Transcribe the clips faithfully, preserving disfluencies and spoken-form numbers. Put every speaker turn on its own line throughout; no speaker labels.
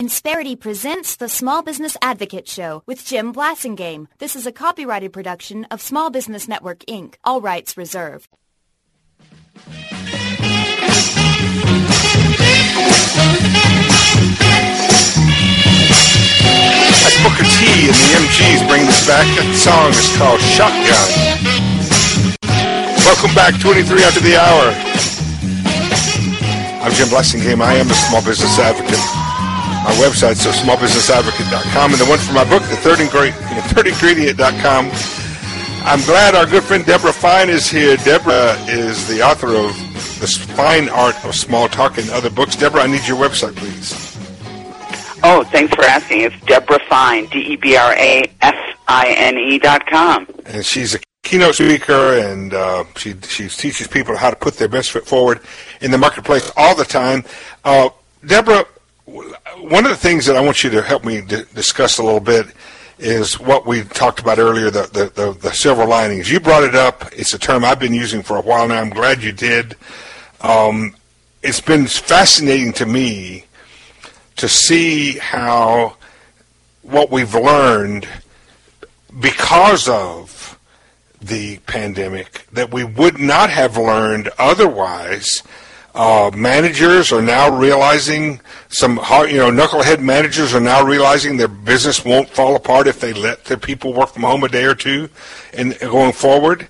Insperity presents the Small Business Advocate Show with Jim Blasingame. This is a copyrighted production of Small Business Network, Incorporated. All rights reserved.
That's Booker T and the M Gs bringing us back. That song is called Shotgun. Welcome back, twenty-three after the hour. I'm Jim Blasingame. I am a small business advocate. My website's so small business advocate dot com, and the one for my book, the third ingredient dot com. I'm glad our good friend Deborah Fine is here. Deborah is the author of The Fine Art of Small Talk and other books. Deborah, I need your website, please.
Oh, thanks for asking. It's Deborah Fine, D E B R A F I N E dot com.
And she's a keynote speaker, and uh, she she teaches people how to put their best foot forward in the marketplace all the time. Uh, Deborah, one of the things that I want you to help me d- discuss a little bit is what we talked about earlier, the, the, the, the silver linings. You brought it up. It's a term I've been using for a while now. I'm glad you did. Um, it's been fascinating to me to see how what we've learned because of the pandemic that we would not have learned otherwise. Uh, managers are now realizing, some you know knucklehead managers are now realizing their business won't fall apart if they let their people work from home a day or two, and going forward.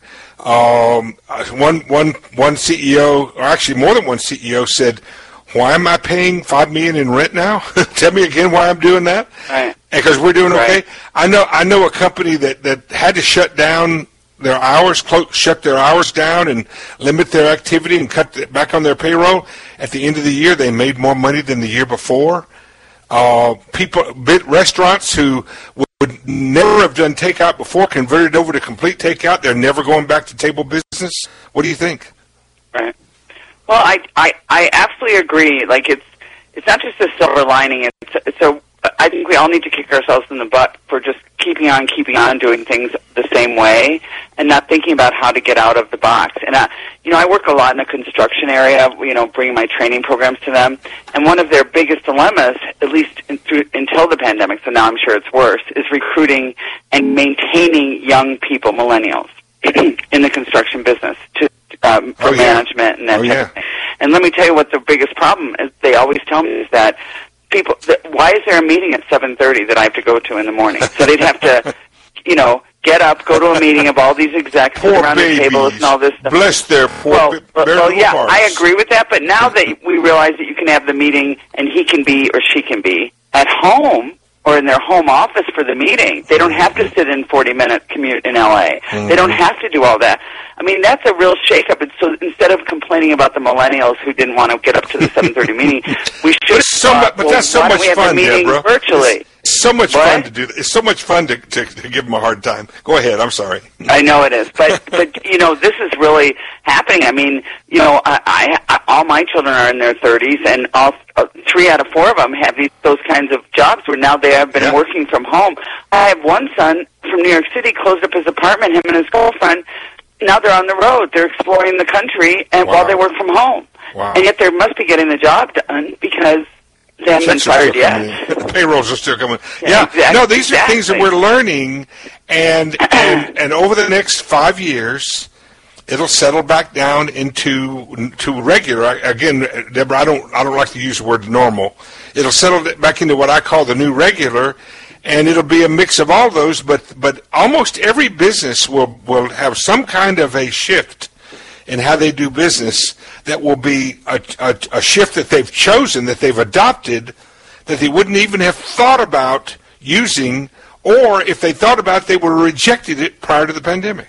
Um, one one one C E O, or actually more than one C E O, said, "Why am I paying five million in rent now? Tell me again why I'm doing that."
Right.
Because we're doing
right.
okay. I know I know a company that, that had to shut down their hours, close, shut their hours down and limit their activity and cut it back on their payroll. At the end of the year, they made more money than the year before. Uh, people, bit restaurants who would never have done takeout before converted over to complete takeout. They're never going back to table business. What do you think?
Right. Well, I, I, I absolutely agree. Like, it's it's not just a silver lining. It's so I think we all need to kick ourselves in the butt for just keeping on, keeping on, doing things the same way, and not thinking about how to get out of the box. And I, you know, I work a lot in the construction area. You know, bringing my training programs to them, and one of their biggest dilemmas, at least in, through, until the pandemic, so now I'm sure it's worse, is recruiting and maintaining young people, millennials, in the construction business to um, for
oh, yeah.
management and that
oh,
type
yeah.
of thing. And let me tell you what the biggest problem is. They always tell me is that people, th- why is there a meeting at seven thirty that I have to go to in the morning? So they'd have to, you know, get up, go to a meeting of all these execs
poor
around
babies.
the table and all this stuff.
Bless their poor
well,
b-
well, well, yeah,
hearts.
I agree with that, but now that we realize that you can have the meeting and he can be or she can be at home or in their home office for the meeting, they don't have to sit in forty-minute commute in L A. Mm-hmm. They don't have to do all that. I mean, that's a real shakeup. And so instead of complaining about the millennials who didn't want to get up to the seven thirty meeting, we should.
So
uh,
much, but
well,
that's so
why
much
don't we have
fun,
the meeting
Deborah.
virtually.
It's so much
what?
fun to do. It's so much fun to, to, to give them a hard time. Go ahead. I'm sorry.
I know it is, but but you know, this is really happening. I mean, you know, I, I, I all my children are in their thirties, and all uh, three out of four of them have these those kinds of jobs where now they have been
yeah.
working from home. I have one son from New York City closed up his apartment. Him and his girlfriend. Now they're on the road. They're exploring the country, and
wow.
while they work from home,
wow.
and yet they must be getting the job done because they haven't been fired yet.
The payrolls are still coming.
Yeah,
yeah.
exactly,
no, these
exactly.
are things that we're learning, and, and and over the next five years, it'll settle back down into to regular. Again, Deborah, I don't I don't like to use the word normal. It'll settle back into what I call the new regular. And it'll be a mix of all those, but but almost every business will, will have some kind of a shift in how they do business that will be a, a, a shift that they've chosen, that they've adopted, that they wouldn't even have thought about using, or if they thought about it, they would have rejected it prior to the pandemic.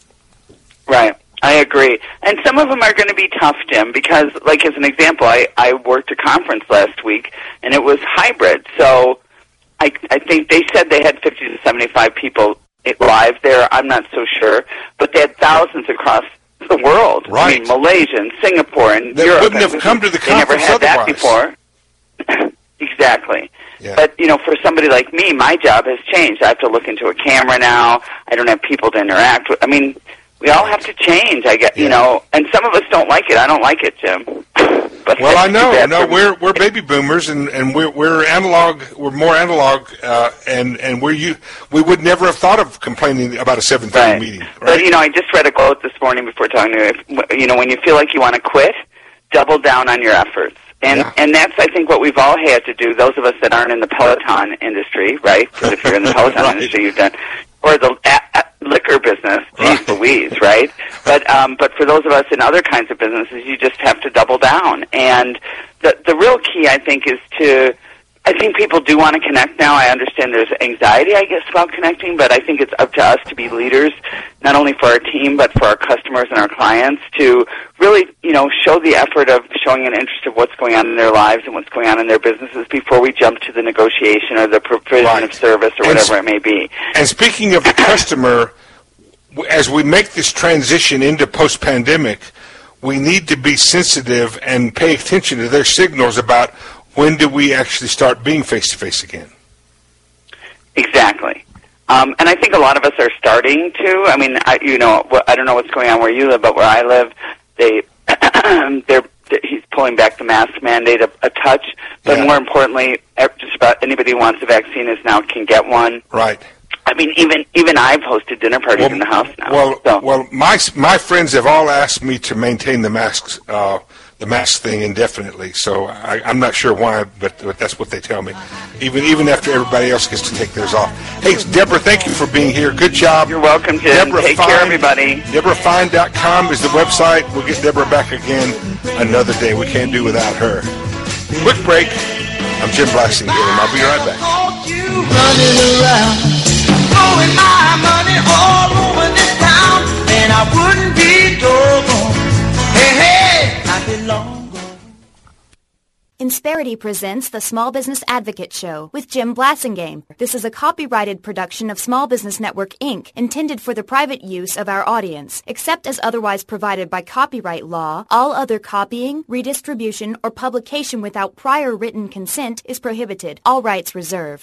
Right. I agree. And some of them are going to be tough, Jim, because, like, as an example, I, I worked a conference last week, and it was hybrid, so I, I think they said they had fifty to seventy-five people live there. I'm not so sure, but they had thousands across the world.
Right.
I mean, Malaysia and Singapore and
they
Europe.
Wouldn't have come to the conference
They never had
otherwise.
that before. Exactly.
Yeah.
But, you know, for somebody like me, my job has changed. I have to look into a camera now. I don't have people to interact with. I mean, we all have to change, I get,
yeah.
you know, and some of us don't like it. I don't like it, Jim. But but
well, I know,
bad
no,
for-
we're we're baby boomers, and, and we're we're analog, we're more analog, uh, and and we're you we would never have thought of complaining about a seven thirty
Right.
meeting, right?
But you know, I just read a quote this morning before talking to you. If, you know, when you feel like you want to quit, double down on your efforts. And
Yeah.
and that's, I think, what we've all had to do, those of us that aren't in the Peloton industry, right? Because if you're in the Peloton
Right.
industry, you've done, or the a, a, liquor business, geez
Right.
Louise, right? But um, but for those of us in other kinds of businesses, you just have to double down. And the the real key, I think, is to, I think people do want to connect now. I understand there's anxiety, I guess, about connecting, but I think it's up to us to be leaders, not only for our team, but for our customers and our clients, to really, you know, show the effort of showing an interest of what's going on in their lives and what's going on in their businesses before we jump to the negotiation or the provision
Right.
of service or
And
whatever
s-
it may be.
And speaking of the customer, w- as we make this transition into post-pandemic, we need to be sensitive and pay attention to their signals about when do we actually start being face-to-face again.
Exactly. Um, and I think a lot of us are starting to. I mean, I, you know, wh- I don't know what's going on where you live, but where I live, they, they're, he's pulling back the mask mandate a, a touch. But
Yeah.
more importantly, ev- just about anybody who wants a vaccine is now can get one.
Right.
I mean, even even I've hosted dinner parties in the house now.
Well,
so.
well, my my friends have all asked me to maintain the masks, uh, the mask thing indefinitely. So I, I'm not sure why, but, but that's what they tell me. Even even after everybody else gets to take theirs off. Hey, Deborah, thank you for being here. Good job.
You're welcome, Jim.
Deborah
Take
Fine,
care, everybody.
Deborah Fine dot com is the website. We'll get Deborah back again another day. We can't do without her. Quick break. I'm Jim Blassingame. I'll be right back.
Running around, blowing my money all over this town, and I wouldn't be doggone. Hey, hey, not be long gone.
Insperity presents the Small Business Advocate Show with Jim Blassingame. This is a copyrighted production of Small Business Network, Incorporated, intended for the private use of our audience. Except as otherwise provided by copyright law, all other copying, redistribution, or publication without prior written consent is prohibited. All rights reserved.